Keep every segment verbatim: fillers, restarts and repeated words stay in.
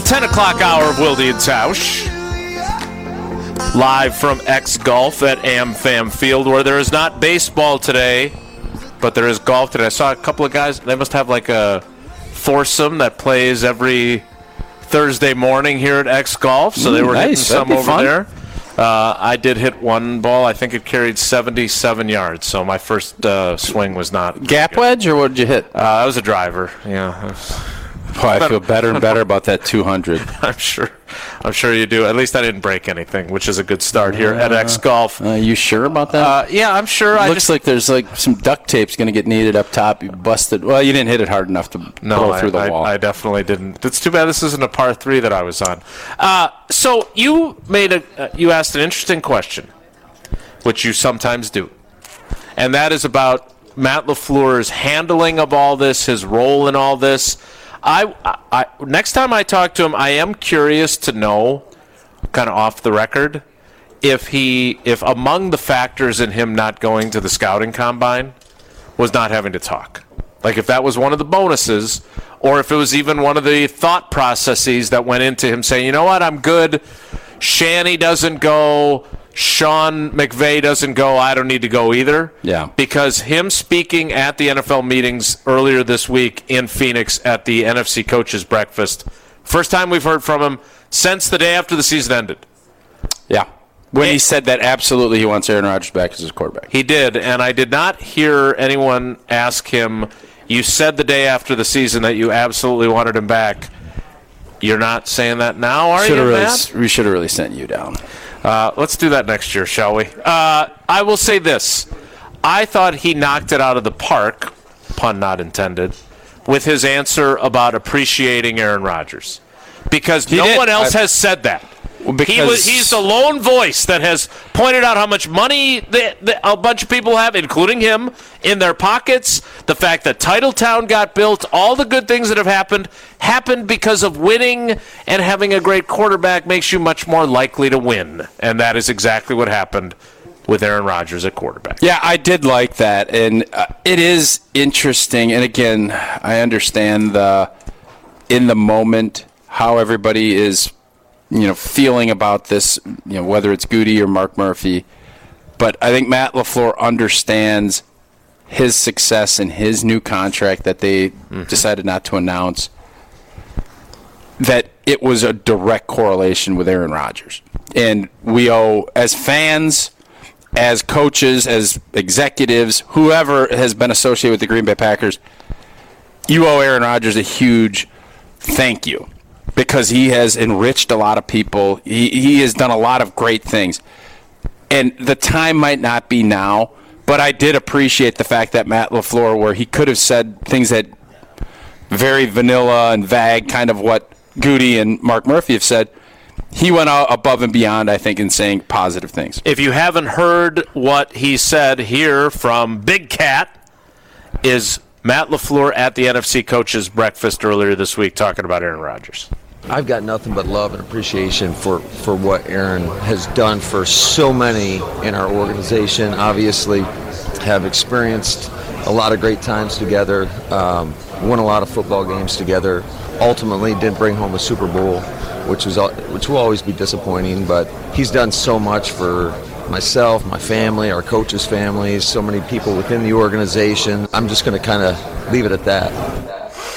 ten o'clock hour of Wilde and Tausch. Live from X-Golf at AmFam Field, where there is not baseball today, but there is golf today. I saw a couple of guys. They must have like a foursome that plays every Thursday morning here at X-Golf, so they were nice. hitting some over fun. there. Uh, I did hit one ball. I think it carried seventy-seven yards, so my first uh, swing was not Gap good. wedge, or what did you hit? Uh, I was a driver. Yeah. Oh, I feel better and better about that two hundred. I'm sure. I'm sure you do. At least I didn't break anything, which is a good start here at X-Golf. Uh, you sure about that? Uh, yeah, I'm sure. I Looks just, like there's like some duct tape's going to get needed up top. You busted. Well, you didn't hit it hard enough to no, blow I, through the I, wall. I definitely didn't. It's too bad this isn't a par three that I was on. Uh, so you made a. Uh, you asked an interesting question, which you sometimes do, and that is about Matt LaFleur's handling of all this, his role in all this. I, I, next time I talk to him, I am curious to know, kind of off the record, if he, if among the factors in him not going to the scouting combine was not having to talk. Like if that was one of the bonuses, or if it was even one of the thought processes that went into him saying, you know what, I'm good. Shanny doesn't go. Sean McVay doesn't go, I don't need to go either. Yeah. Because him speaking at the N F L meetings earlier this week in Phoenix at the N F C Coaches Breakfast, first time we've heard from him since the day after the season ended. Yeah. When And he said that absolutely he wants Aaron Rodgers back as his quarterback. He did, and I did not hear anyone ask him, you said the day after the season that you absolutely wanted him back. You're not saying that now, are Should've you, really, Matt? We should have really sent you down. Uh, let's do that next year, shall we? Uh, I will say this. I thought he knocked it out of the park, pun not intended, with his answer about appreciating Aaron Rodgers. Because He no did. one else I- has said that. Because He was, he's the lone voice that has pointed out how much money the, the, a bunch of people have, including him, in their pockets. The fact that Titletown got built, all the good things that have happened, happened because of winning, and having a great quarterback makes you much more likely to win. And that is exactly what happened with Aaron Rodgers at quarterback. Yeah, I did like that, and uh, it is interesting. And again, I understand the in the moment how everybody is, you know, feeling about this, you know, whether it's Goody or Mark Murphy. But I think Matt LaFleur understands his success in his new contract that they mm-hmm. decided not to announce, that it was a direct correlation with Aaron Rodgers. And we owe, as fans, as coaches, as executives, whoever has been associated with the Green Bay Packers, you owe Aaron Rodgers a huge thank you, because he has enriched a lot of people. He, he has done a lot of great things. And the time might not be now, but I did appreciate the fact that Matt LaFleur, where he could have said things that very vanilla and vague, kind of what Goody and Mark Murphy have said, he went out above and beyond, I think, in saying positive things. If you haven't heard what he said here from Big Cat, is Matt LaFleur at the N F C Coaches Breakfast earlier this week talking about Aaron Rodgers. I've got nothing but love and appreciation for, for what Aaron has done for so many in our organization. Obviously, have experienced a lot of great times together, um, won a lot of football games together. Ultimately, didn't bring home a Super Bowl, which was which will always be disappointing. But he's done so much for myself, my family, our coaches' families, so many people within the organization. I'm just going to kind of leave it at that.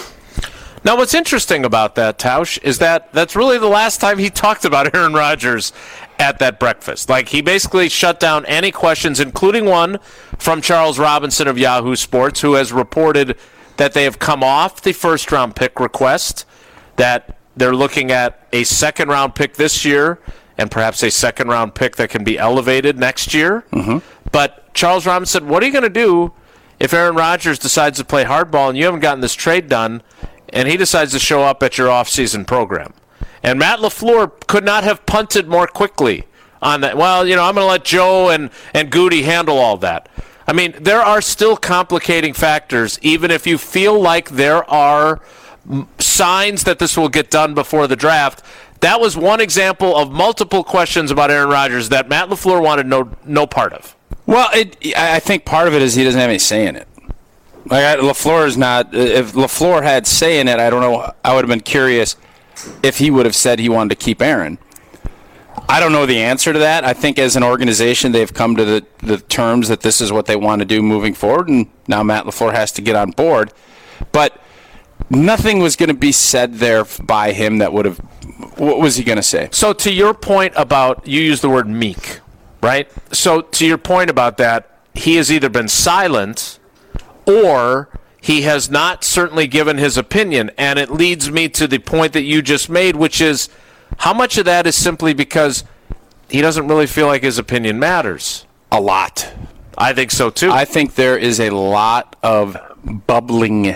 Now, what's interesting about that, Tausch, is that that's really the last time he talked about Aaron Rodgers at that breakfast. Like, he basically shut down any questions, including one from Charles Robinson of Yahoo Sports, who has reported that they have come off the first-round pick request, that they're looking at a second-round pick this year and perhaps a second-round pick that can be elevated next year. Mm-hmm. But Charles Robinson, what are you going to do if Aaron Rodgers decides to play hardball and you haven't gotten this trade done, and he decides to show up at your off-season program? And Matt LaFleur could not have punted more quickly on that. Well, you know, I'm going to let Joe and, and Goody handle all that. I mean, there are still complicating factors, even if you feel like there are signs that this will get done before the draft. That was one example of multiple questions about Aaron Rodgers that Matt LaFleur wanted no no part of. Well, it, I think part of it is he doesn't have any say in it. Like I, LaFleur is not. If LaFleur had say in it, I don't know. I would have been curious if he would have said he wanted to keep Aaron. I don't know the answer to that. I think as an organization, they've come to the, the terms that this is what they want to do moving forward, and now Matt LaFleur has to get on board. But nothing was going to be said there by him that would have – what was he going to say? So to your point about – you used the word meek, right? So to your point about that, he has either been silent or he has not certainly given his opinion, and it leads me to the point that you just made, which is – how much of that is simply because he doesn't really feel like his opinion matters? A lot. I think so, too. I think there is a lot of bubbling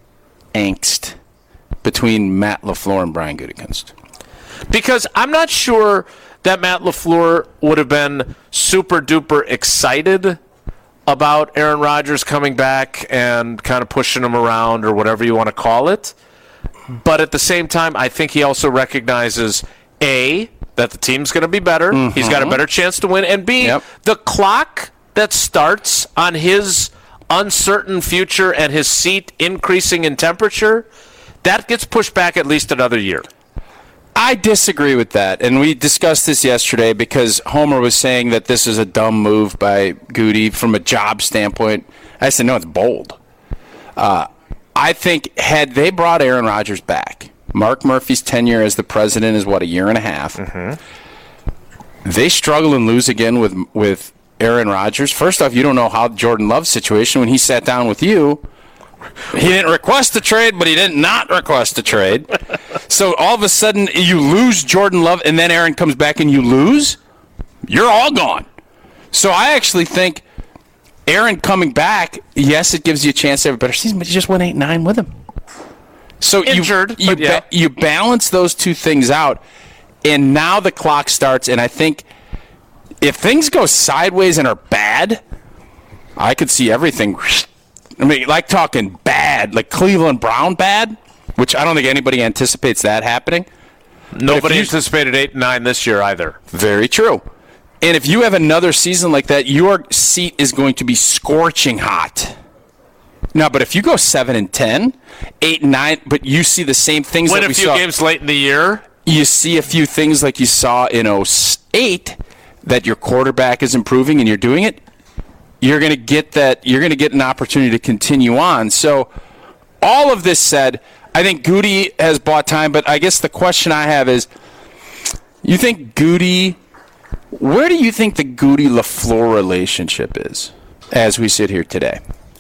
angst between Matt LaFleur and Brian Gutekunst. Because I'm not sure that Matt LaFleur would have been super-duper excited about Aaron Rodgers coming back and kind of pushing him around or whatever you want to call it. But at the same time, I think he also recognizes, A, that the team's going to be better. Mm-hmm. He's got a better chance to win. And B, yep. the clock that starts on his uncertain future and his seat increasing in temperature, that gets pushed back at least another year. I disagree with that. And we discussed this yesterday because Homer was saying that this is a dumb move by Goody from a job standpoint. I said, no, it's bold. Uh I think had they brought Aaron Rodgers back, Mark Murphy's tenure as the president is, what, a year and a half. Mm-hmm. They struggle and lose again with with Aaron Rodgers. First off, you don't know how Jordan Love's situation when he sat down with you. He didn't request a trade, but he did not request a trade. So all of a sudden you lose Jordan Love, and then Aaron comes back and you lose. You're all gone. So I actually think Aaron coming back, yes, it gives you a chance to have a better season, but you just went eight nine with him. So Injured, you you, yeah. ba- you balance those two things out, and now the clock starts. And I think if things go sideways and are bad, I could see everything. I mean, like talking bad, like Cleveland Brown bad, which I don't think anybody anticipates that happening. Nobody you, anticipated eight and nine this year either. Very true. And if you have another season like that, your seat is going to be scorching hot. No, but if you go seven and ten, eight and nine, but you see the same things Win that we saw. Win a few games late in the year. You see a few things like you saw in oh eight, that your quarterback is improving and you're doing it. You're going to get that. You're going to get an opportunity to continue on. So, all of this said, I think Goody has bought time. But I guess the question I have is, you think Goody? Where do you think the Goody-LaFleur relationship is as we sit here today?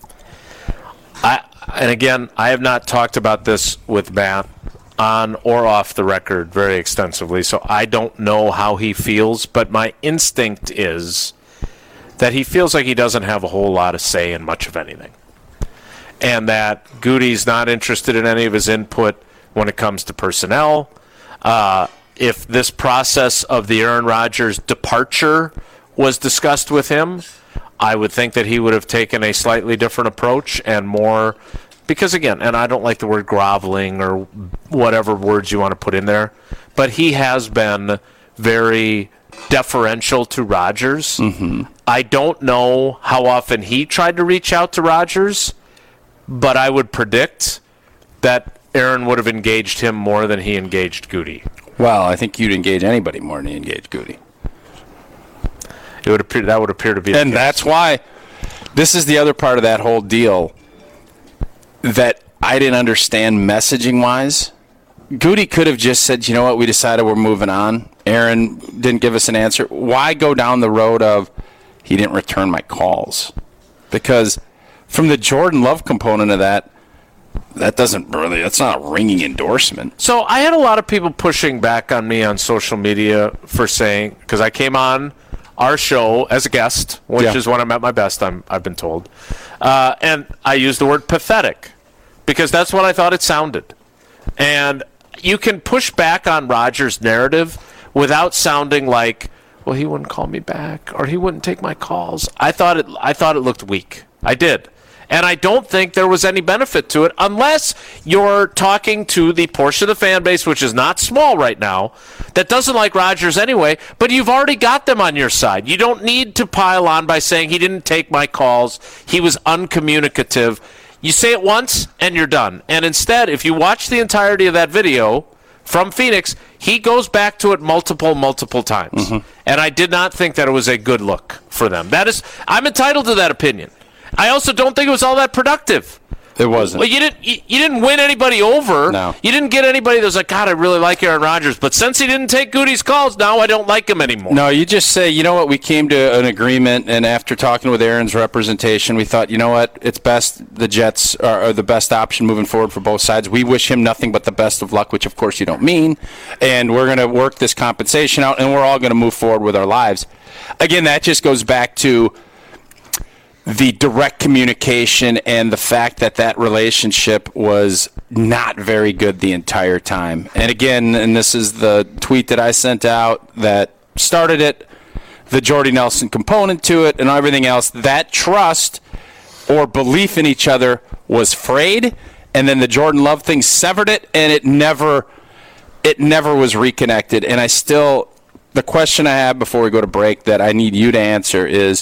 I and again, I have not talked about this with Matt on or off the record very extensively, so I don't know how he feels. But my instinct is that he feels like he doesn't have a whole lot of say in much of anything, and that Goody's not interested in any of his input when it comes to personnel. Uh, if this process of the Aaron Rodgers departure was discussed with him, I would think that he would have taken a slightly different approach and more, because again, and I don't like the word groveling or whatever words you want to put in there, but he has been very deferential to Rodgers. Mm-hmm. I don't know how often he tried to reach out to Rodgers, but I would predict that Aaron would have engaged him more than he engaged Goody. Well, I think you'd engage anybody more than you engage Goody. It would appear that would appear to be, and that's why this is the other part of that whole deal that I didn't understand messaging wise. Goody could have just said, "You know what? We decided we're moving on." Aaron didn't give us an answer. Why go down the road of he didn't return my calls? Because from the Jordan Love component of that, that doesn't really, that's not a ringing endorsement. So I had a lot of people pushing back on me on social media for saying, because I came on our show as a guest, which yeah. is when I'm at my best, I'm, I've been told. Uh, and I used the word pathetic because that's what I thought it sounded. And you can push back on Rodgers' narrative without sounding like, well, he wouldn't call me back or he wouldn't take my calls. I thought it, I thought it looked weak. I did. And I don't think there was any benefit to it unless you're talking to the portion of the fan base, which is not small right now, that doesn't like Rodgers anyway, but you've already got them on your side. You don't need to pile on by saying he didn't take my calls, he was uncommunicative. You say it once and you're done. And instead, if you watch the entirety of that video, from Phoenix, he goes back to it multiple, multiple times. Mm-hmm. And I did not think that it was a good look for them. That is, I'm entitled to that opinion. I also don't think it was all that productive. It wasn't. Well, you didn't. You, you didn't win anybody over. No. You didn't get anybody that was like, God, I really like Aaron Rodgers, but since he didn't take Goody's calls, now I don't like him anymore. No, you just say, you know what, we came to an agreement, and after talking with Aaron's representation, we thought, you know what, it's best the Jets are, are the best option moving forward for both sides. We wish him nothing but the best of luck, which of course you don't mean, and we're going to work this compensation out, and we're all going to move forward with our lives. Again, that just goes back to the direct communication and the fact that that relationship was not very good the entire time. And again, and this is the tweet that I sent out that started it, the Jordy Nelson component to it and everything else, that trust or belief in each other was frayed, and then the Jordan Love thing severed it, and it never it never was reconnected. And I still, the question I have before we go to break that I need you to answer is,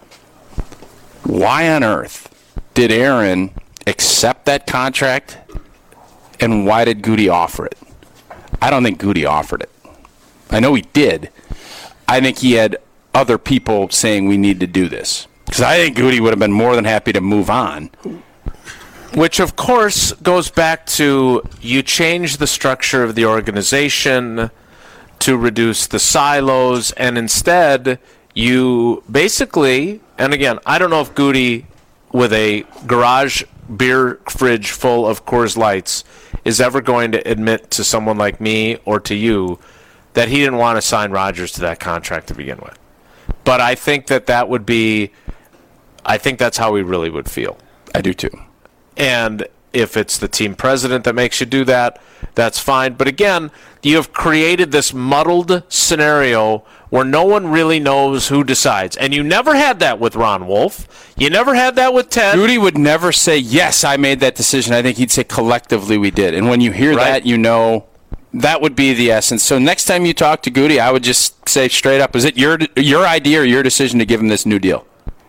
why on earth did Aaron accept that contract, and why did Goody offer it? I don't think Goody offered it. I know he did. I think he had other people saying we need to do this. Because I think Goody would have been more than happy to move on. Which, of course, goes back to you change the structure of the organization to reduce the silos, and instead you basically, and again, I don't know if Goody, with a garage beer fridge full of Coors Lights, is ever going to admit to someone like me or to you that he didn't want to sign Rodgers to that contract to begin with. But I think that that would be, I think that's how he really would feel. I do too. And if it's the team president that makes you do that, that's fine. But again, you have created this muddled scenario where no one really knows who decides. And you never had that with Ron Wolf. You never had that with Ted. Goody would never say, yes, I made that decision. I think he'd say, collectively we did. And when you hear Right. that, you know that would be the essence. So next time you talk to Goody, I would just say straight up, is it your your idea or your decision to give him this new deal?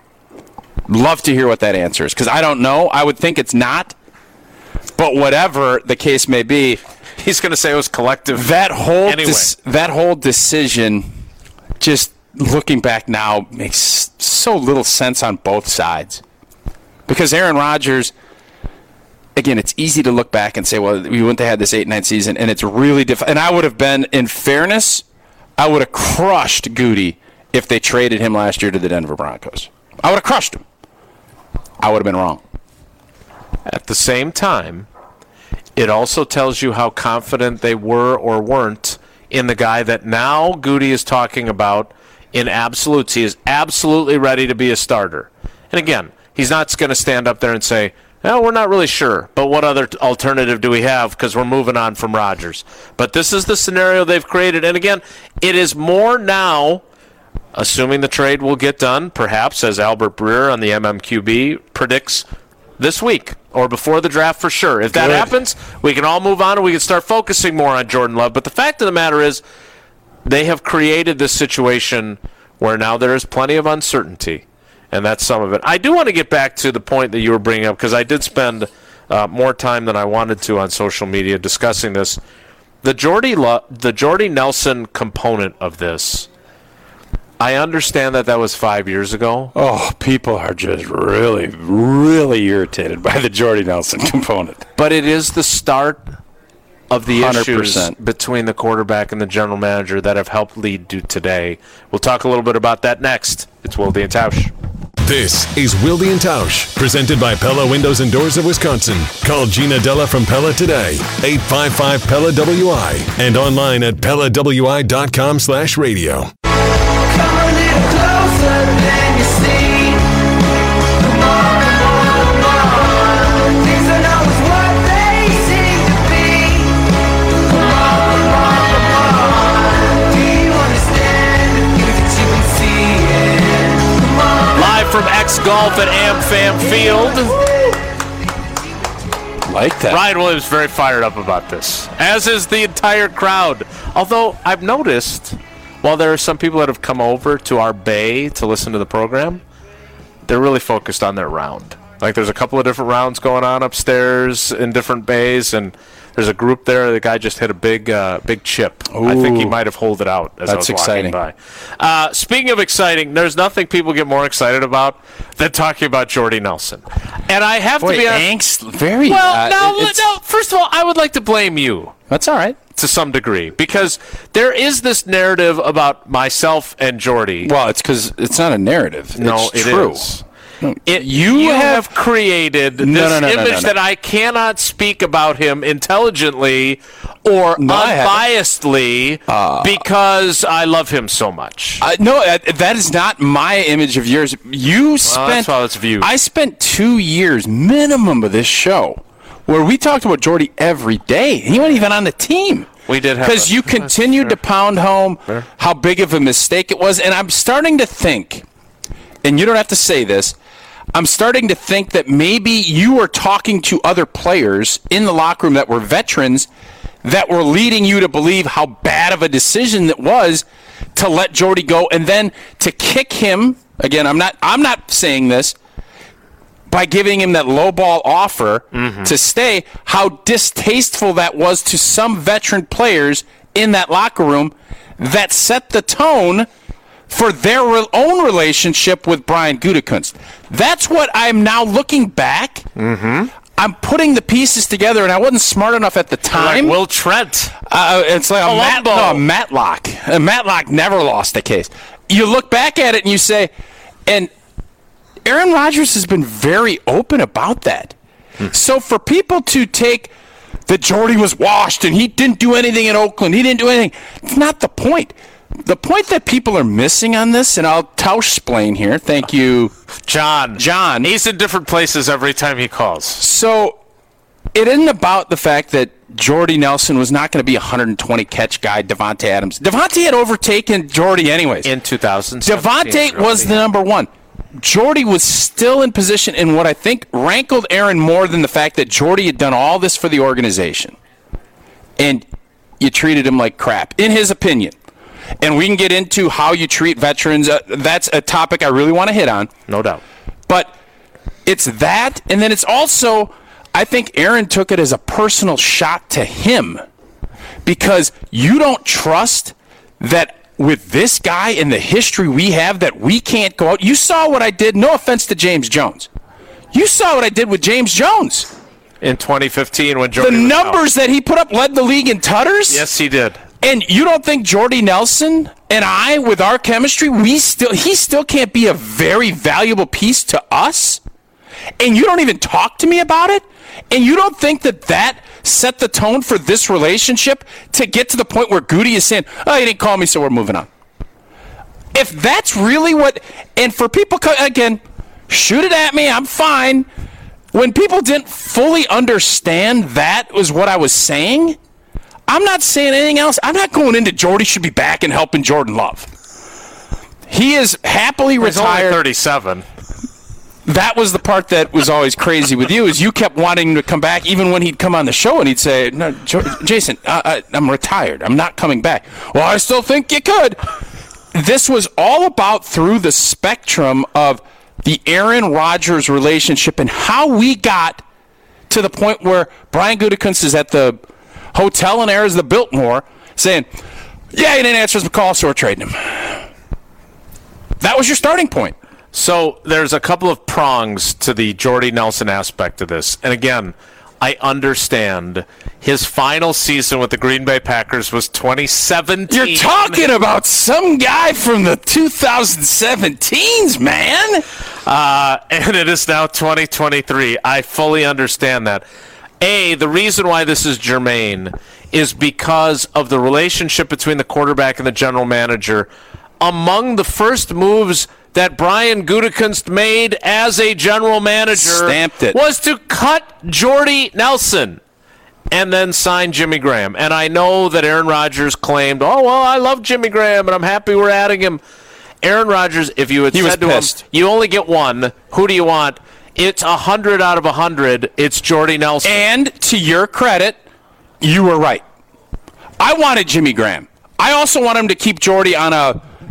Love to hear what that answer is, because I don't know. I would think it's not. But whatever the case may be, He's going to say it was collective. that whole Anyway. des- that whole decision, just looking back now, makes so little sense on both sides. Because Aaron Rodgers, again, it's easy to look back and say, well, we wouldn't have had this eight nine season, and it's really difficult. And I would have been, in fairness, I would have crushed Goody if they traded him last year to the Denver Broncos. I would have crushed him. I would have been wrong. At the same time, it also tells you how confident they were or weren't in the guy that now Goody is talking about in absolutes. He is absolutely ready to be a starter. And again, he's not going to stand up there and say, well, we're not really sure, but what other t- alternative do we have because we're moving on from Rodgers. But this is the scenario they've created. And again, it is more now, assuming the trade will get done, perhaps, as Albert Breer on the M M Q B predicts, this week or before the draft for sure. If that Good. happens, we can all move on and we can start focusing more on Jordan Love. But the fact of the matter is they have created this situation where now there is plenty of uncertainty, and that's some of it. I do want to get back to the point that you were bringing up because I did spend uh, more time than I wanted to on social media discussing this. The Jordy, Lo- the Jordy Nelson component of this, I understand that that was five years ago. Oh, people are just really, really irritated by the Jordy Nelson component. But it is the start of the one hundred issues percent. between the quarterback and the general manager that have helped lead to today. We'll talk a little bit about that next. It's Wilde and Tausch. This is Wilde and Tausch, presented by Pella Windows and Doors of Wisconsin. Call Gina Della from Pella today, eight five five P E L L A W I, and online at pella w i dot com slash radio. Come a little closer than you see. Come on, come on, come on. Things are not what they seem to be. Come on, come on, come on. Do you understand the things that you can see? Yeah. Come on. Live from X Golf at AmFam Field. Like that. Ryan Williams very fired up about this, as is the entire crowd. Although I've noticed, while there are some people that have come over to our bay to listen to the program, they're really focused on their round. Like there's a couple of different rounds going on upstairs in different bays, and there's a group there. The guy just hit a big, uh, big chip. Ooh. I think he might have holed it out as That's I was exciting. walking by. Uh, speaking of exciting, there's nothing people get more excited about than talking about Jordy Nelson. And I have Boy, to be angst, very. well. uh, no, it's- no. First of all, I would like to blame you. That's all right. To some degree, because there is this narrative about myself and Jordy. Well, it's because it's not a narrative. No, it's it true. is. It, You, you have, have created this No, no, no, no, image no, no. that I cannot speak about him intelligently or No, I haven't. unbiasedly because I love him so much. Uh, no, uh, that is not my image of yours. You spent. that's how it's viewed. I spent two years minimum of this show where we talked about Jordy every day. He wasn't even on the team. We did have because a- you continued to pound home how big of a mistake it was, and I'm starting to think, and you don't have to say this. I'm starting to think that maybe you were talking to other players in the locker room that were veterans that were leading you to believe how bad of a decision it was to let Jordy go and then to kick him. Again, I'm not I'm not saying this by giving him that low ball offer Mm-hmm. to stay, how distasteful that was to some veteran players in that locker room that set the tone for their re- own relationship with Brian Gutekunst. That's what I'm now looking back. Mm-hmm. I'm putting the pieces together, and I wasn't smart enough at the Like time. Will Trent. Uh, it's like a, Matt, Columbo. no, a Matlock. A Matlock never lost a case. You look back at it and you say, and Aaron Rodgers has been very open about that. Hmm. So for people to take that Jordy was washed and he didn't do anything in Oakland, he didn't do anything, it's not the point. The point that people are missing on this, and I'll Tausch-splain here. Thank you, John. John. He's in different places every time he calls. So it isn't about the fact that Jordy Nelson was not going to be a one hundred twenty catch guy, Devontae Adams. Devontae had overtaken Jordy anyways. In two thousand Devontae was the number one. Jordy was still in position, and what I think rankled Aaron more than the fact that Jordy had done all this for the organization. And you treated him like crap, in his opinion. And we can get into how you treat veterans. Uh, that's a topic I really want to hit on. No doubt. But it's that, and then it's also, I think Aaron took it as a personal shot to him because you don't trust that with this guy and the history we have that we can't go out. You saw what I did, no offense to James Jones. You saw what I did with James Jones. In twenty fifteen when The Jordy was out. numbers that he put up led the league in tutters. Yes, he did. And you don't think Jordy Nelson and I, with our chemistry, we still he still can't be a very valuable piece to us? And you don't even talk to me about it? And you don't think that that set the tone for this relationship to get to the point where Goody is saying, oh, you didn't call me, so we're moving on. If that's really what, and for people, again, shoot it at me, I'm fine. When people didn't fully understand that was what I was saying, I'm not saying anything else. I'm not going into Jordy should be back and helping Jordan Love. He is happily He's only retired. thirty-seven. That was the part that was always crazy with you, is you kept wanting him to come back even when he'd come on the show and he'd say, no, jo- Jason, uh, I, I'm retired. I'm not coming back. Well, I still think you could. This was all about through the spectrum of the Aaron Rodgers relationship and how we got to the point where Brian Gutekunst is at the hotel in Arizona, the Biltmore, saying, yeah, he didn't answer his call, so we're trading him. That was your starting point. So there's a couple of prongs to the Jordy Nelson aspect of this. And again, I understand his final season with the Green Bay Packers was twenty seventeen. You're talking about some guy from the two thousand seventeens, man. Uh, and it is now twenty twenty-three. I fully understand that. A, the reason why this is germane is because of the relationship between the quarterback and the general manager. Among the first moves that Brian Gutekunst made as a general manager Stamped it. was to cut Jordy Nelson and then sign Jimmy Graham. And I know that Aaron Rodgers claimed, oh, well, I love Jimmy Graham, and I'm happy we're adding him. Aaron Rodgers, if you had He was said to pissed. him, you only get one, who do you want? It's one hundred out of one hundred. It's Jordy Nelson. And to your credit, you were right. I wanted Jimmy Graham. I also want him to keep Jordy on a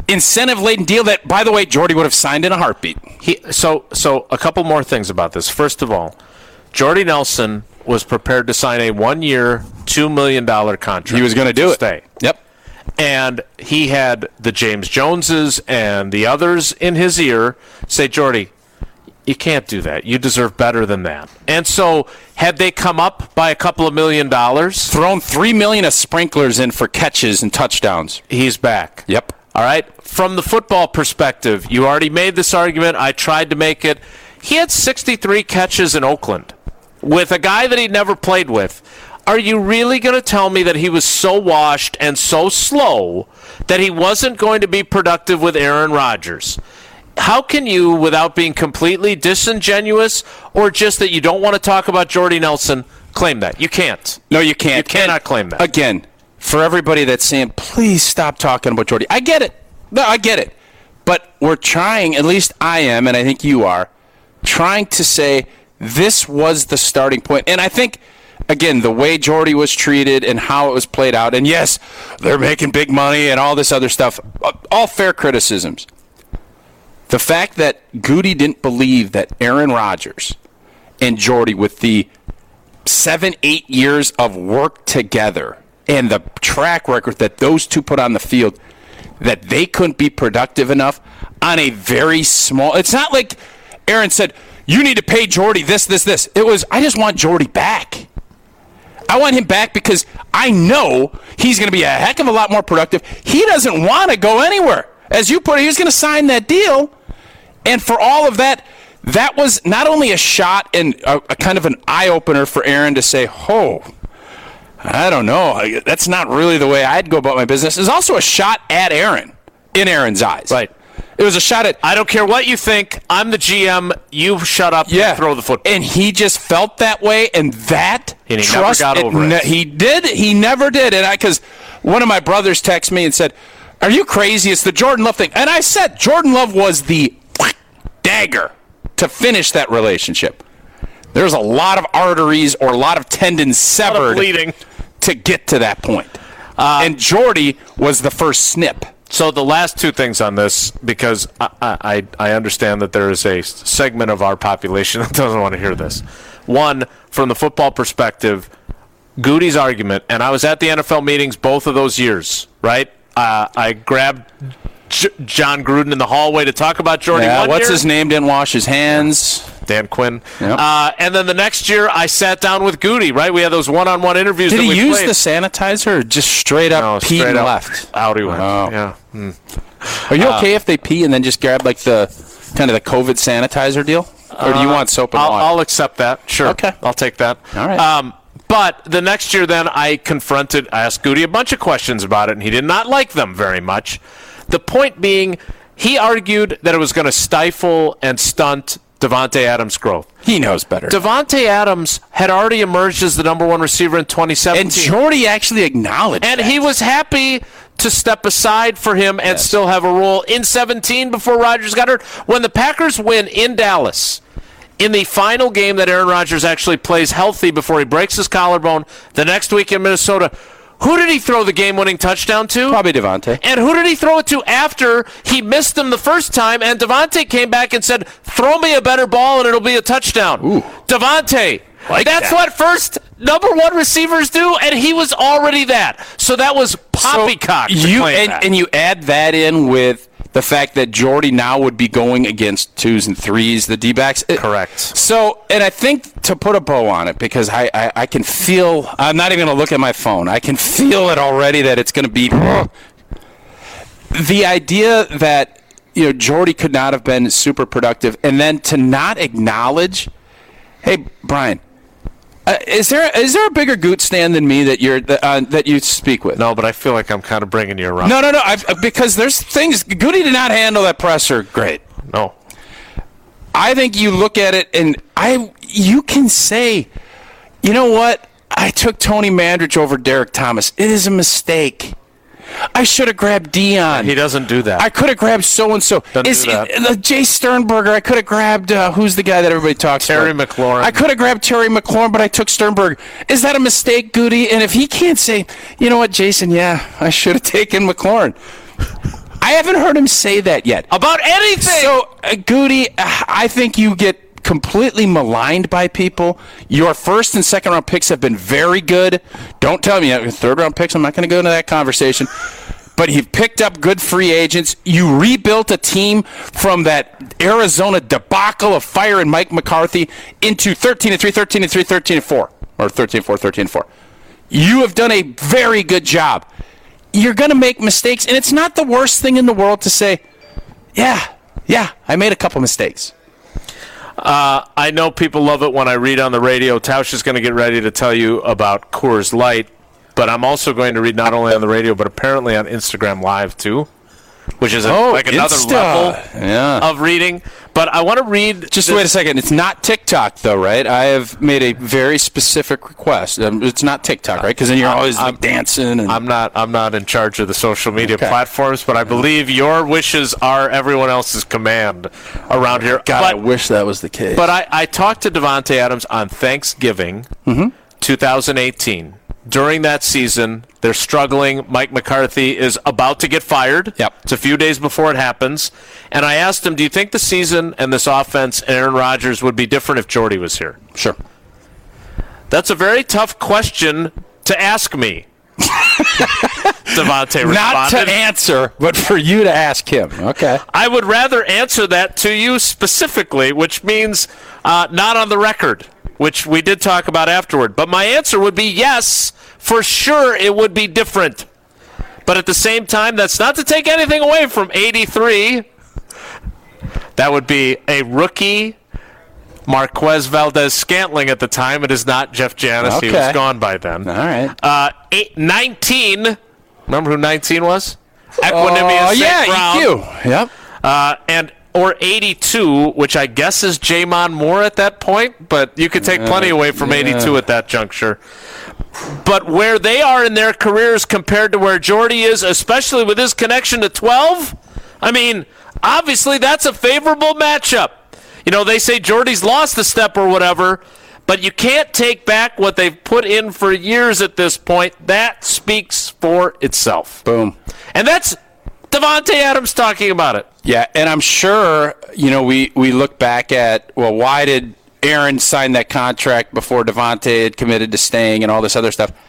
incentive-laden deal that, by the way, Jordy would have signed in a heartbeat. He, so, so a couple more things about this. First of all, Jordy Nelson was prepared to sign a one-year, two million dollars contract. He was going to do it. Stay. Yep. And he had the James Joneses and the others in his ear say, Jordy, you can't do that. You deserve better than that. And so had they come up by a couple of million dollars, Thrown three million dollars of sprinklers in for catches and touchdowns. he's back. Yep. All right? From the football perspective, you already made this argument. I tried to make it. He had sixty-three catches in Oakland with a guy that he'd never played with. Are you really going to tell me that he was so washed and so slow that he wasn't going to be productive with Aaron Rodgers? How can you, without being completely disingenuous or just that you don't want to talk about Jordy Nelson, claim that? You can't. No, you can't. You cannot And claim that. Again, for everybody that's saying, please stop talking about Jordy. I get it. No, I get it. But we're trying, at least I am, and I think you are, trying to say this was the starting point. And I think, again, the way Jordy was treated and how it was played out, and yes, they're making big money and all this other stuff, all fair criticisms. The fact that Goody didn't believe that Aaron Rodgers and Jordy, with the seven, eight years of work together and the track record that those two put on the field, that they couldn't be productive enough on a very small... It's not like Aaron said, you need to pay Jordy this, this, this. It was, I just want Jordy back. I want him back because I know he's going to be a heck of a lot more productive. He doesn't want to go anywhere. As you put it, he was going to sign that deal. And for all of that, that was not only a shot and a, a kind of an eye-opener for Aaron to say, oh, I don't know. That's not really the way I'd go about my business. It's also a shot at Aaron, in Aaron's eyes. Right. It was a shot at... I don't care what you think. I'm the G M. You shut up Yeah. and throw the football. And he just felt that way, and that And he trust... never got over it. ne- He did. He never did. And I, because one of my brothers texted me and said, are you crazy? It's the Jordan Love thing. And I said, Jordan Love was the dagger to finish that relationship. There's a lot of arteries or a lot of tendons severed bleeding. to get to that point. Uh, and Jordy was the first snip. So the last two things on this, because I, I, I understand that there is a segment of our population that doesn't want to hear this. One, from the football perspective, Goody's argument, and I was at the N F L meetings both of those years, right? Uh, I grabbed J- John Gruden in the hallway to talk about Jordy Yeah, one what's year. his name? Didn't wash his hands. Dan Quinn. Yep. Uh, and then the next year, I sat down with Goody, right? We had those one-on-one interviews Did that he we use played. the sanitizer or just straight up No, pee straight and up left? Out he went. Oh. Yeah. Hmm. Are you okay if they pee and then just grab like the kind of the COVID sanitizer deal? Or do you want soap and I'll, water? I'll accept that. Sure. Okay. I'll take that. All right. Um, but the next year, then, I confronted, I asked Goody a bunch of questions about it, and he did not like them very much. The point being, he argued that it was going to stifle and stunt Davante Adams' growth. He knows better. Davante Adams had already emerged as the number one receiver in twenty seventeen. and Jordy actually acknowledged And that. he was happy to step aside for him and Yes. still have a role in seventeen before Rodgers got hurt. When the Packers win in Dallas, in the final game that Aaron Rodgers actually plays healthy before he breaks his collarbone, the next week in Minnesota, who did he throw the game-winning touchdown to? Probably Davante. And who did he throw it to after he missed him the first time? And Davante came back and said, throw me a better ball and it'll be a touchdown. Ooh. Davante. Like That's that. what first number one receivers do, and he was already that. So that was poppycock. to you claim and, that. and you add that in with the fact that Jordy now would be going against twos and threes, the D-backs. It- Correct. So, and I think to put a bow on it, because I, I, I can feel, I'm not even going to look at my phone. I can feel it already that it's going to be. The idea that, you know, Jordy could not have been super productive, and then to not acknowledge, hey, Brian, uh, is there is there a bigger Goot stand than me that you're that, uh, that you speak with? No, but I feel like I'm kind of bringing you around. No, no, no. I've, because there's things. Goody did not handle that presser great. No. I think you look at it, and I you can say, you know what? I took Tony Mandrich over Derek Thomas. It is a mistake. I should have grabbed Dion. He doesn't do that. I could have grabbed so and so. Doesn't Is do that. uh, Jay Sternberger? I could have grabbed uh, who's the guy that everybody talks Terry about? McLaurin. I could have grabbed Terry McLaurin, but I took Sternberger. Is that a mistake, Goody? And if he can't say, you know what, Jason? Yeah, I should have taken McLaurin. I haven't heard him say that yet. About anything. So, uh, Goody, uh, I think you get completely maligned by people. Your first and second round picks have been very good. Don't tell me uh, third round picks. I'm not going to go into that conversation. But you've picked up good free agents. You rebuilt a team from that Arizona debacle of firing Mike McCarthy into thirteen and three, thirteen and three, thirteen and four, or thirteen and four, thirteen and four. You have done a very good job. You're going to make mistakes, and it's not the worst thing in the world to say, yeah, yeah, I made a couple mistakes. Uh, I know people love it when I read on the radio. Tausch is going to get ready to tell you about Coors Light, but I'm also going to read not only on the radio, but apparently on Instagram Live, too, which is a, Oh, like another Insta. level Yeah. of reading. But I want to read... Just this- wait a second. It's not TikTok, though, right? I have made a very specific request. Um, it's not TikTok, right? Because then you're always like dancing. And I'm not I'm not in charge of the social media Okay. platforms, but I believe your wishes are everyone else's command around here. God, but, I wish that was the case. But I, I talked to Davante Adams on Thanksgiving twenty eighteen. During that season, they're struggling. Mike McCarthy is about to get fired. Yep. It's a few days before it happens. And I asked him, do you think the season and this offense and Aaron Rodgers would be different if Jordy was here? Sure. That's a very tough question to ask me. Davante responded. Not to answer, but for you to ask him. Okay. I would rather answer that to you specifically, which means uh, not on the record, which we did talk about afterward. But my answer would be yes, for sure it would be different. But at the same time, that's not to take anything away from eighty-three. That would be a rookie Marquez Valdez-Scantling at the time. It is not Jeff Janis. He Okay. was gone by then. All right. Uh, eight, nineteen. Remember who nineteen was? Equanimous Oh, Saint yeah, Brown. E Q. Yep. Uh, and or eighty-two, which I guess is Jamon Moore at that point, but you could take plenty away from yeah. eighty-two at that juncture. But where they are in their careers compared to where Jordy is, especially with his connection to twelve, I mean, obviously that's a favorable matchup. You know, they say Jordy's lost a step or whatever, but you can't take back what they've put in for years at this point. That speaks for itself. Boom. And that's Davante Adams talking about it. Yeah, and I'm sure, you know, we, we look back at, well, why did Aaron sign that contract before Davante had committed to staying and all this other stuff?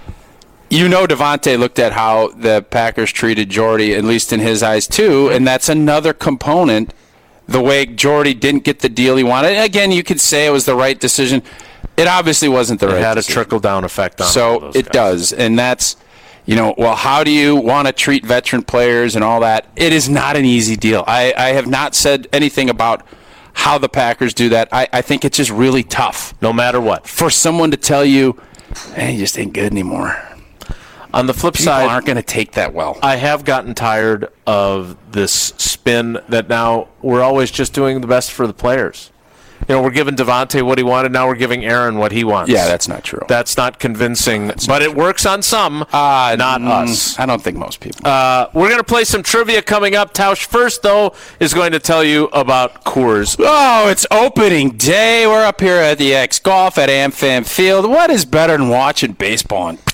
You know, Davante looked at how the Packers treated Jordy, at least in his eyes, too, and that's another component, the way Jordy didn't get the deal he wanted. Again, you could say it was the right decision. It obviously wasn't the It right had a decision. trickle-down effect on all So those it guys. does, and that's, you know, well, how do you want to treat veteran players and all that? It is not an easy deal. I, I have not said anything about how the Packers do that. I, I think it's just really tough No matter what. for someone to tell you, hey, you just ain't good anymore. On the flip People side, aren't going to take that well. I have gotten tired of this spin that now we're always just doing the best for the players. You know, we're giving Davante what he wanted. Now we're giving Aaron what he wants. Yeah, that's not true. That's not convincing, but it works on some, Uh, not mm, us. I don't think most people. Uh, we're going to play some trivia coming up. Tausch first, though, is going to tell you about Coors. Oh, it's opening day. We're up here at the X Golf at AmFam Field. What is better than watching baseball and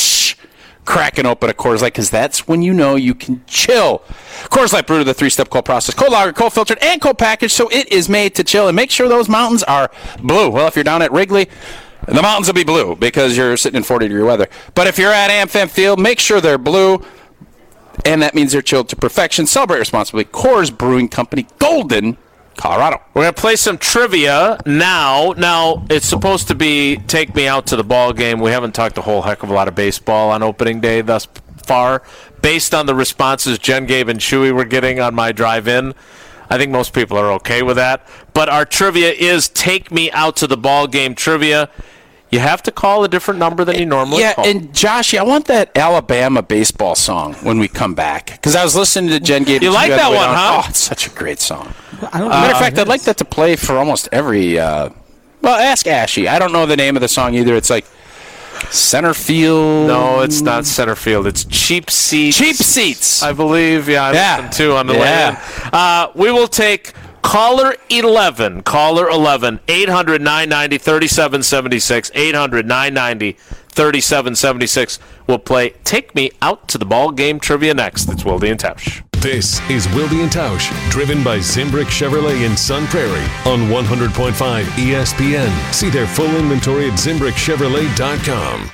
cracking open a Coors Light? Because that's when you know you can chill. Coors Light brewed with a three-step cold process. Cold lager, cold filtered, and cold packaged, so it is made to chill. And make sure those mountains are blue. Well, if you're down at Wrigley, the mountains will be blue because you're sitting in forty-degree weather. But if you're at AmFam Field, make sure they're blue. And that means they're chilled to perfection. Celebrate responsibly. Coors Brewing Company, Golden, Colorado. We're going to play some trivia now. Now, it's supposed to be take me out to the ball game. We haven't talked a whole heck of a lot of baseball on opening day thus far. Based on the responses Jen, Gabe, and Chewy were getting on my drive-in, I think most people are okay with that. But our trivia is take me out to the ball game trivia. You have to call a different number than you normally Yeah, call. and Josh, I want that Alabama baseball song when we come back. Because I was listening to Jen Gabe. You like on the that way one, down. huh? Oh, it's such a great song. I don't Matter know. of fact, I'd like that to play for almost every. Uh, well, ask Ashy. I don't know the name of the song either. It's like Center Field. no, it's not center field. It's Cheap Seats. Cheap Seats. I believe, yeah, I Yeah. listened to on the Yeah. way in. Uh, we will take caller eleven, caller eleven, eight hundred, nine ninety, thirty-seven seventy-six, eight hundred, nine ninety, thirty-seven seventy-six. We'll play Take Me Out to the Ball Game trivia next. It's Wilde and Tausch. This is Wilde and Tausch, driven by Zimbrick Chevrolet in Sun Prairie on one hundred point five E S P N. See their full inventory at zimbrick chevrolet dot com.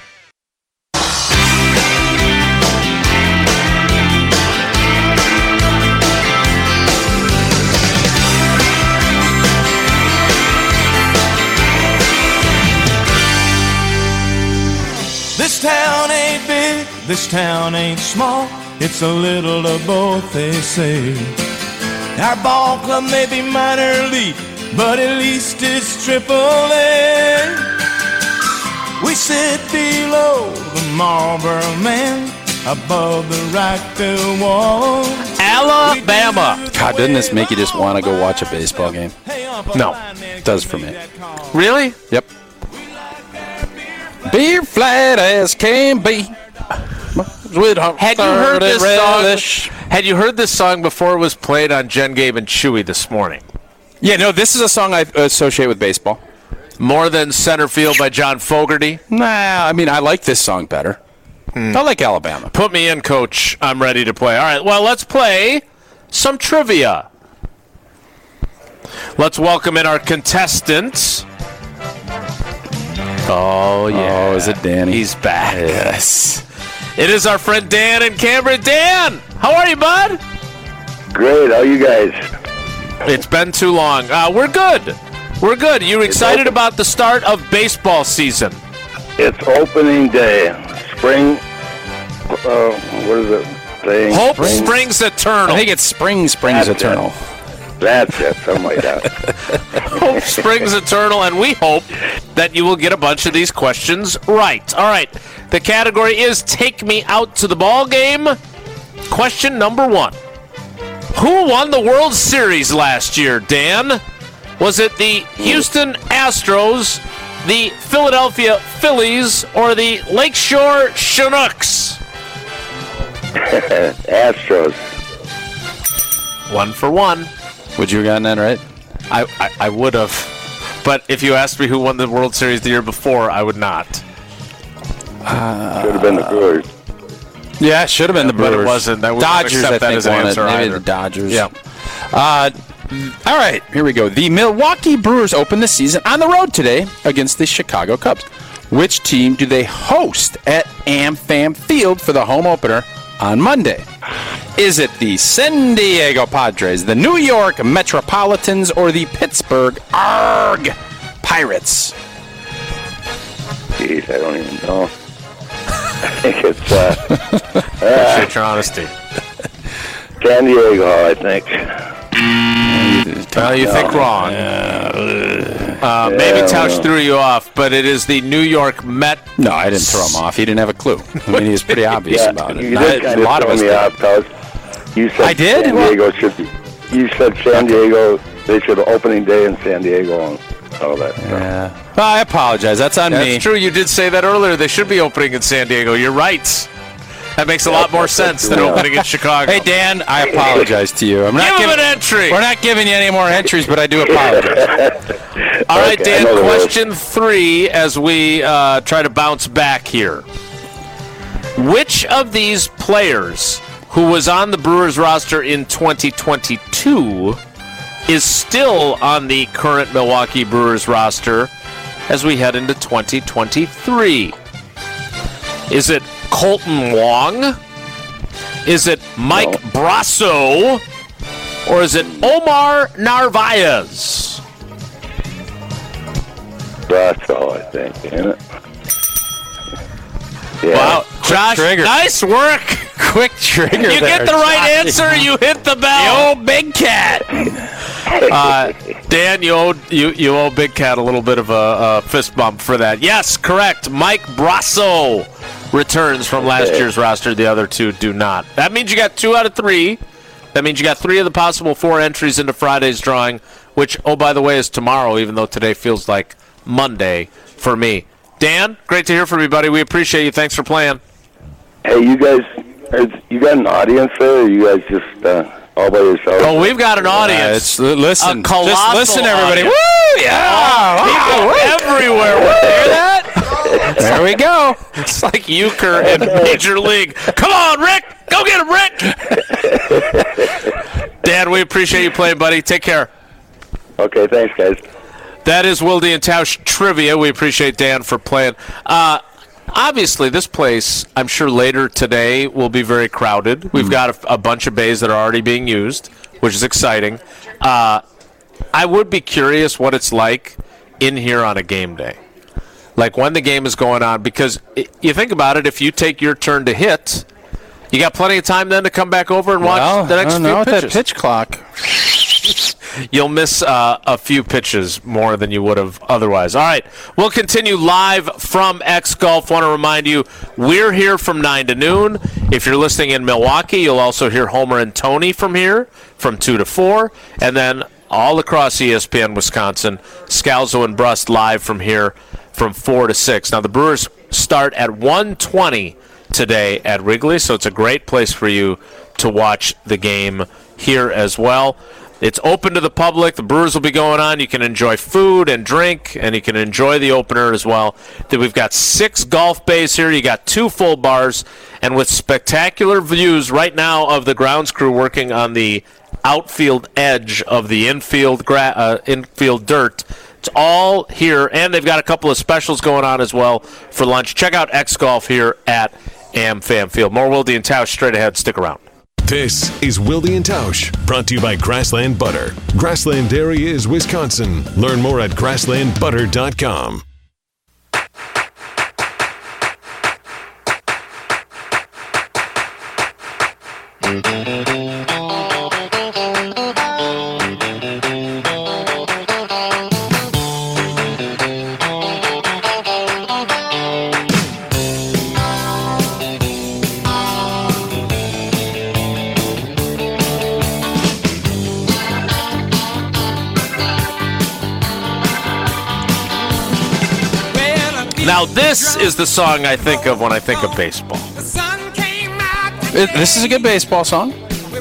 This town ain't big, this town ain't small. It's a little of both, they say. Our ball club may be minor league, but at least it's triple A. We sit below the Marlboro Man, above the right field wall. Alabama. God, doesn't this make you just want to go watch a baseball game? No. It does for me. Really? Yep. Be flat as can be. Had you heard this song? Had you heard this song before it was played on Jen, Gabe, and Chewy this morning? Yeah, no, this is a song I associate with baseball. More Than Center Field by John Fogerty? Nah, I mean, I like this song better. Hmm. I like Alabama. Put me in, Coach. I'm ready to play. All right, well, let's play some trivia. Let's welcome in our contestants. Oh, yeah. Oh, is it Danny? He's back. Yes. It is our friend Dan in Cameron. Dan, how are you, bud? Great. How you guys? It's been too long. Uh, we're good. We're good. You excited about the start of baseball season? It's opening day. Spring. Uh, what is it saying? Hope Spring? springs eternal. I think it's spring springs That's eternal. It. That's it. Something like that. Hope springs eternal, and we hope that you will get a bunch of these questions right. All right. The category is Take Me Out to the Ball Game. Question number one. Who won the World Series last year, Dan? Was it the Houston Astros, the Philadelphia Phillies, or the Lakeshore Chinooks? Astros. One for one. Would you have gotten that right? I, I, I would have. But if you asked me who won the World Series the year before, I would not. Uh, Should have been the Brewers. Yeah, it should have been the Brewers. But it wasn't. I wouldn't Dodgers, accept I that think, as an won it. answer Maybe either. the Dodgers. Yeah. Uh, all right, here we go. The Milwaukee Brewers open the season on the road today against the Chicago Cubs. Which team do they host at AmFam Field for the home opener on Monday? Is it the San Diego Padres, the New York Metropolitans, or the Pittsburgh Arg Pirates? Jeez, I don't even know. I think it's uh, Appreciate your honesty. San Diego, I think. Well, you No. think wrong. Uh, maybe Tausch threw you off, but it is the New York Met. No, I didn't throw him off. He didn't have a clue. I mean, he was pretty obvious Yeah, about it. you Not- did kind a lot of of us throw me did. off, Tausch. You said I did? San Well- Diego should be. You said San Diego. They should have opening day in San Diego and all that stuff. Yeah. Well, I apologize. That's on That's me. true. You did say that earlier. They should be opening in San Diego. You're right. That makes a lot more sense than Yeah. opening in Chicago. Hey, Dan, I apologize to you. I'm not Give him giving, an entry. We're not giving you any more entries, but I do apologize. All right, Okay, I Dan, know the rules. question three as we uh, try to bounce back here. Which of these players who was on the Brewers roster in twenty twenty-two is still on the current Milwaukee Brewers roster as we head into twenty twenty-three? Is it Colton Wong? Is it Mike No. Brasso? Or is it Omar Narvaez? Brasso, I think, isn't it? Yeah. Wow, Josh, trigger. nice work. Quick trigger You there, get the right Josh. answer, you hit the The bell. old big cat. Uh, Dan, you owe, you, you owe Big Cat a little bit of a, a fist bump for that. Yes, correct. Mike Brasso returns from last year's roster. The other two do not. That means you got two out of three. That means you got three of the possible four entries into Friday's drawing, which, oh, by the way, is tomorrow, even though today feels like Monday for me. Dan, great to hear from you, buddy. We appreciate you. Thanks for playing. Hey, you guys, is, you got an audience there, or you guys just uh, all by yourselves? Oh, we've got an Uh, audience. it's, listen, A colossal just listen, everybody. audience. Woo! Yeah! People Wow, woo. everywhere. Woo, hear that? There we go. It's like euchre in Major League. Come on, Rick! Go get him, Rick! Dan, we appreciate you playing, buddy. Take care. Okay, thanks, guys. That is Wilde and Tausch Trivia. We appreciate Dan for playing. Uh, obviously, this place, I'm sure later today, will be very crowded. We've got a, a bunch of bays that are already being used, which is exciting. Uh, I would be curious what it's like in here on a game day. Like when the game is going on, because it, you think about it, if you take your turn to hit, you got plenty of time then to come back over and watch well, the next I don't few know, with pitches. that pitch clock. You'll miss uh, a few pitches more than you would have otherwise. All right, we'll continue live from X Golf. Want to remind you, we're here from nine to noon. If you're listening in Milwaukee, you'll also hear Homer and Tony from here from two to four. And then all across E S P N Wisconsin, Scalzo and Brust live from here from four to six. Now, the Brewers start at one twenty today at Wrigley, so it's a great place for you to watch the game here as well. It's open to the public. The Brewers will be going on. You can enjoy food and drink, and you can enjoy the opener as well. Then we've got six golf bays here. You got two full bars, and with spectacular views right now of the grounds crew working on the outfield edge of the infield gra- uh, infield dirt. It's all here, and they've got a couple of specials going on as well for lunch. Check out X Golf here at AmFam Field. More Wilde and Tausch straight ahead. Stick around. This is Wilde and Tausch, brought to you by Grassland Butter. Grassland Dairy is Wisconsin. Learn more at grassland butter dot com. Now, this is the song I think of when I think of baseball. It, this is a good baseball song.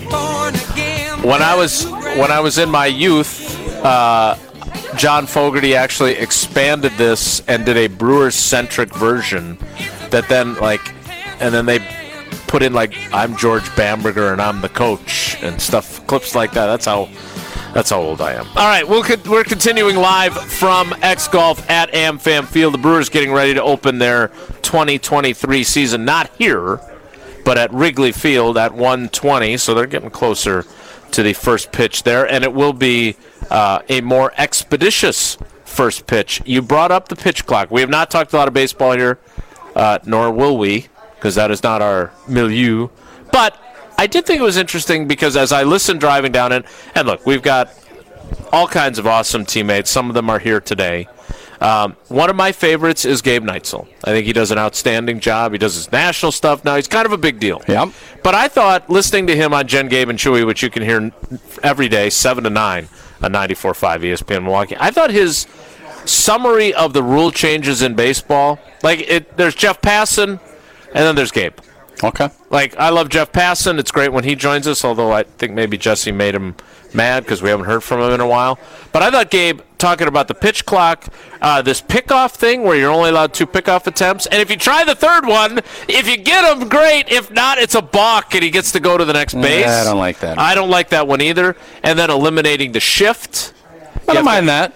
When I was when I was in my youth, uh, John Fogerty actually expanded this and did a Brewers-centric version that then, like, and then they put in, like, I'm George Bamberger and I'm the coach and stuff, clips like that. That's how That's how old I am. All right, we'll co- we're continuing live from X Golf at AmFam Field. The Brewers getting ready to open their twenty twenty-three season, not here, but at Wrigley Field at one twenty, so they're getting closer to the first pitch there, and it will be uh, a more expeditious first pitch. You brought up the pitch clock. We have not talked a lot of baseball here, uh, nor will we, because that is not our milieu, but I did think it was interesting because as I listened driving down it, and look, we've got all kinds of awesome teammates. Some of them are here today. Um, one of my favorites is Gabe Neitzel. I think he does an outstanding job. He does his national stuff now. He's kind of a big deal. Yep. But I thought listening to him on Jen, Gabe, and Chewy, which you can hear every day, seven to nine on ninety-four point five E S P N Milwaukee, I thought his summary of the rule changes in baseball, like it, there's Jeff Passan, and then there's Gabe. Okay. Like, I love Jeff Passan. It's great when he joins us, although I think maybe Jesse made him mad because we haven't heard from him in a while. But I thought Gabe, talking about the pitch clock, uh, this pickoff thing where you're only allowed two pickoff attempts, and if you try the third one, if you get him, great. If not, it's a balk, and he gets to go to the next base. Yeah, I don't like that. I don't like that one either. And then eliminating the shift. I don't mind that.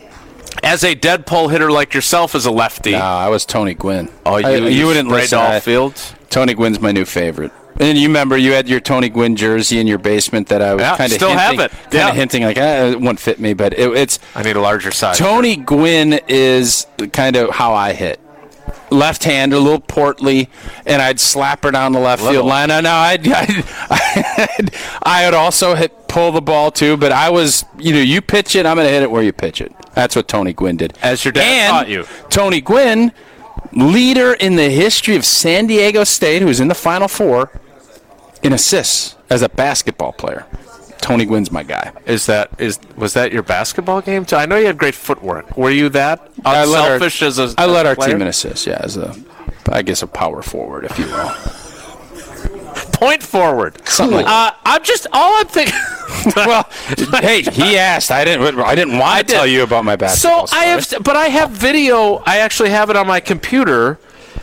As a dead pull hitter like yourself as a lefty. No, I was Tony Gwynn. Oh, you, I, you, you wouldn't sprayed listen. all I- field? Tony Gwynn's my new favorite. And you remember you had your Tony Gwynn jersey in your basement that I was Yeah, kind of still hinting, have it. kind Yeah. of hinting like eh, it wouldn't fit me, but it, it's I need a larger size. Tony Gwynn is kind of how I hit. Left hand, a little portly, and I'd slap her down the left Little. field line. No, no, I'd, I'd, I'd, I would also hit pull the ball too, but I was, you know, you pitch it, I'm going to hit it where you pitch it. That's what Tony Gwynn did. As your dad and taught you. Tony Gwynn, leader in the history of San Diego State, who was in the Final Four in assists as a basketball player. Tony Gwynn's my guy. Is that is was that your basketball game too? I know you had great footwork. Were you that I led our- unselfish as a I led as a our player? team in assists, yeah, as a, I guess, a power forward, if you will. point forward. Something like uh, I'm just all I'm thinking. Well, hey, he asked. I didn't. I didn't want I to did. tell you about my basketball. So I have, story. but I have video. I actually have it on my computer.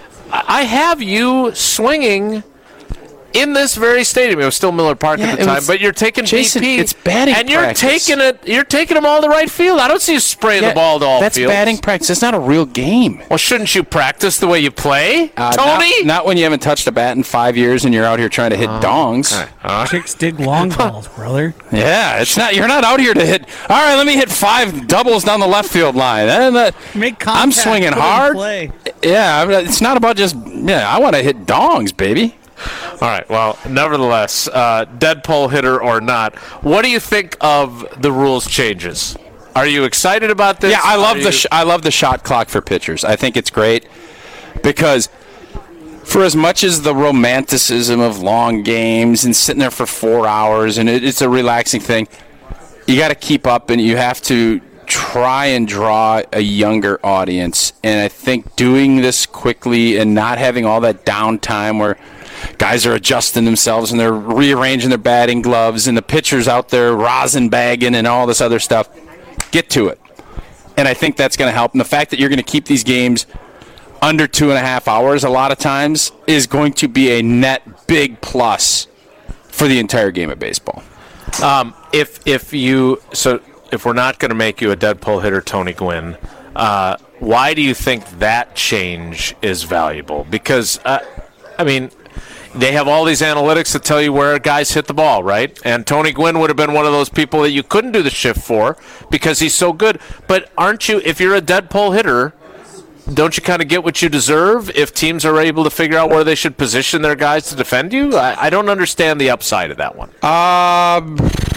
I have you swinging in this very stadium. It was still Miller Park Yeah, at the it time, was- but you're taking Jason, B P. it's batting and you're practice. taking it. You're taking them all to right field. I don't see you spraying Yeah, the ball to all That's fields. batting practice. It's not a real game. Well, shouldn't you practice the way you play, Uh, Tony? Not, not when you haven't touched a bat in five years and you're out here trying to hit dongs. Chicks dig long balls, brother. Yeah, it's not. You're not out here to hit. All right, let me hit five doubles down the left field line. And, uh, Make contact. I'm swinging put in hard. play. Yeah, I'm- it's not about just. Yeah, I want to hit dongs, baby. All right. Well, nevertheless, uh, dead pole hitter or not, what do you think of the rules changes? Are you excited about this? Yeah, I love Are the you- sh- I love the shot clock for pitchers. I think it's great because for as much as the romanticism of long games and sitting there for four hours and it, it's a relaxing thing, you got to keep up and you have to try and draw a younger audience. And I think doing this quickly and not having all that downtime where guys are adjusting themselves and they're rearranging their batting gloves and the pitcher's out there rosin bagging and all this other stuff. Get to it. And I think that's going to help. And the fact that you're going to keep these games under two and a half hours a lot of times is going to be a net big plus for the entire game of baseball. Um, if if you so if we're not going to make you a dead pole hitter, Tony Gwynn, uh, why do you think that change is valuable? Because uh, I mean, they have all these analytics that tell you where guys hit the ball, right? And Tony Gwynn would have been one of those people that you couldn't do the shift for because he's so good. But aren't you, if you're a dead pole hitter, don't you kind of get what you deserve if teams are able to figure out where they should position their guys to defend you? I, I don't understand the upside of that one. Um,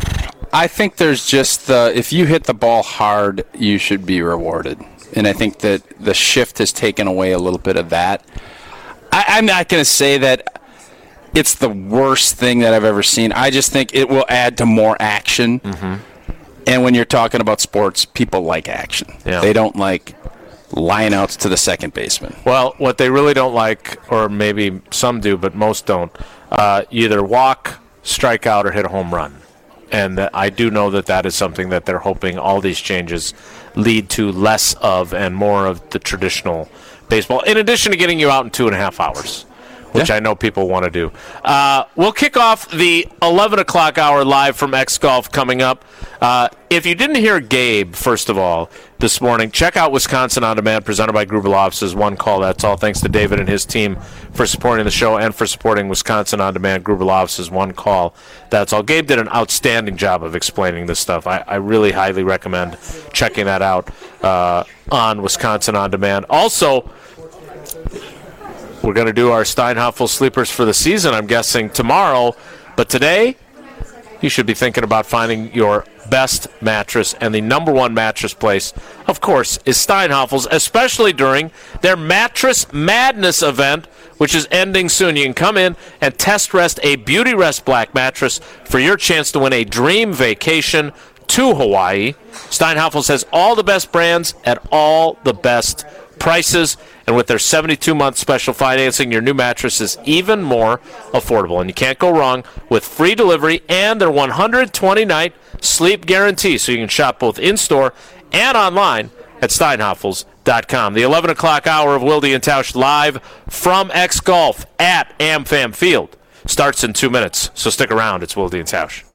I think there's just the if you hit the ball hard, you should be rewarded. And I think that the shift has taken away a little bit of that. I, I'm not going to say that it's the worst thing that I've ever seen. I just think it will add to more action. Mm-hmm. And when you're talking about sports, people like action. Yeah. They don't like lineouts to the second baseman. Well, what they really don't like, or maybe some do, but most don't, uh, either walk, strike out, or hit a home run. And that I do know that that is something that they're hoping all these changes lead to less of and more of the traditional baseball, in addition to getting you out in two and a half hours, which Yeah. I know people want to do. Uh, we'll kick off the eleven o'clock hour live from X Golf coming up. Uh, if you didn't hear Gabe, first of all, this morning, check out Wisconsin On Demand, presented by Gruber Offices. One call, that's all. Thanks to David and his team for supporting the show and for supporting Wisconsin On Demand. Gruber Offices, one call, that's all. Gabe did an outstanding job of explaining this stuff. I, I really highly recommend checking that out uh, on Wisconsin On Demand. Also, we're going to do our Steinhoffel sleepers for the season, I'm guessing, tomorrow. But today, you should be thinking about finding your best mattress. And the number one mattress place, of course, is Steinhoffel's, especially during their Mattress Madness event, which is ending soon. You can come in and test rest a Beauty Rest Black mattress for your chance to win a dream vacation to Hawaii. Steinhoffel's has all the best brands at all the best prices, and with their seventy-two month special financing, your new mattress is even more affordable. And you can't go wrong with free delivery and their one hundred twenty night sleep guarantee. So you can shop both in-store and online at steinhoffels dot com. The eleven o'clock hour of Wilde and Tausch live from X Golf at AmFam Field starts in two minutes. So stick around. It's Wilde and Tausch.